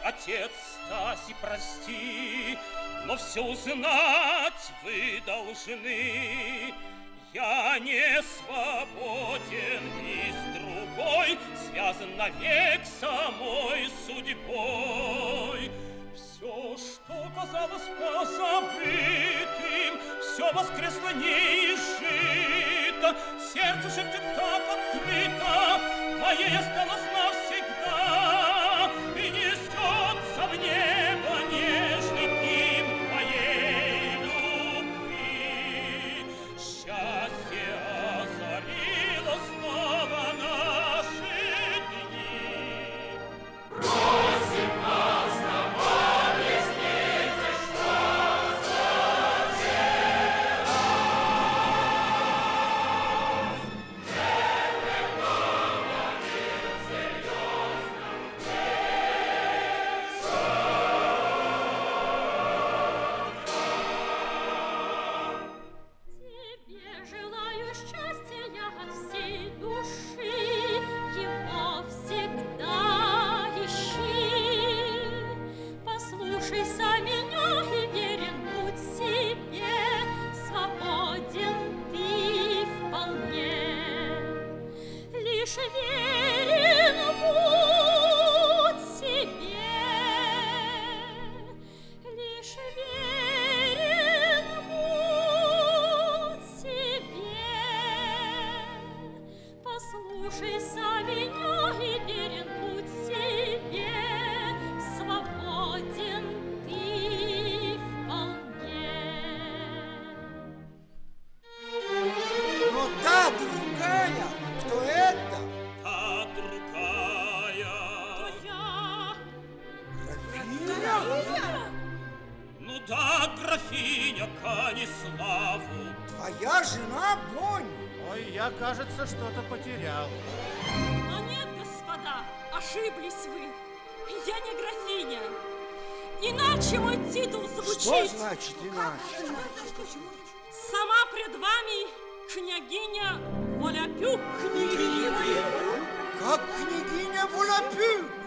отец Стаси, прости, но все узнать вы должны. Я не свободен и с другой связан навек самой судьбой. Все, что казалось позабытым, все воскресло неизжито. Сердце шепчет так открыто: моей осталось навсегда. И несется в небо нежный гимн моей любви. Счастье озарило снова наши дни. Просим нас домой, объясните, что за дело. Первый, кто говорил серьезно, Тебе желаю счастья от всей души, его всегда ищи. Послушайся меня и верен будь себе, свободен ты вполне. Лишь верен будь себе, лишь верен будь себе. Послушайся меня и верен будь себе, свободен ты вполне. Но та другая, кто это? Та другая. Графиня? Ну да, графиня Каниславу. Твоя жена Бонь? Ой, я, кажется, что-то потерял. Но нет, господа, ошиблись вы. Я не графиня. Иначе мой титул звучит. Что значит иначе? Сама пред вами княгиня Волапюк. Как княгиня Волапюк?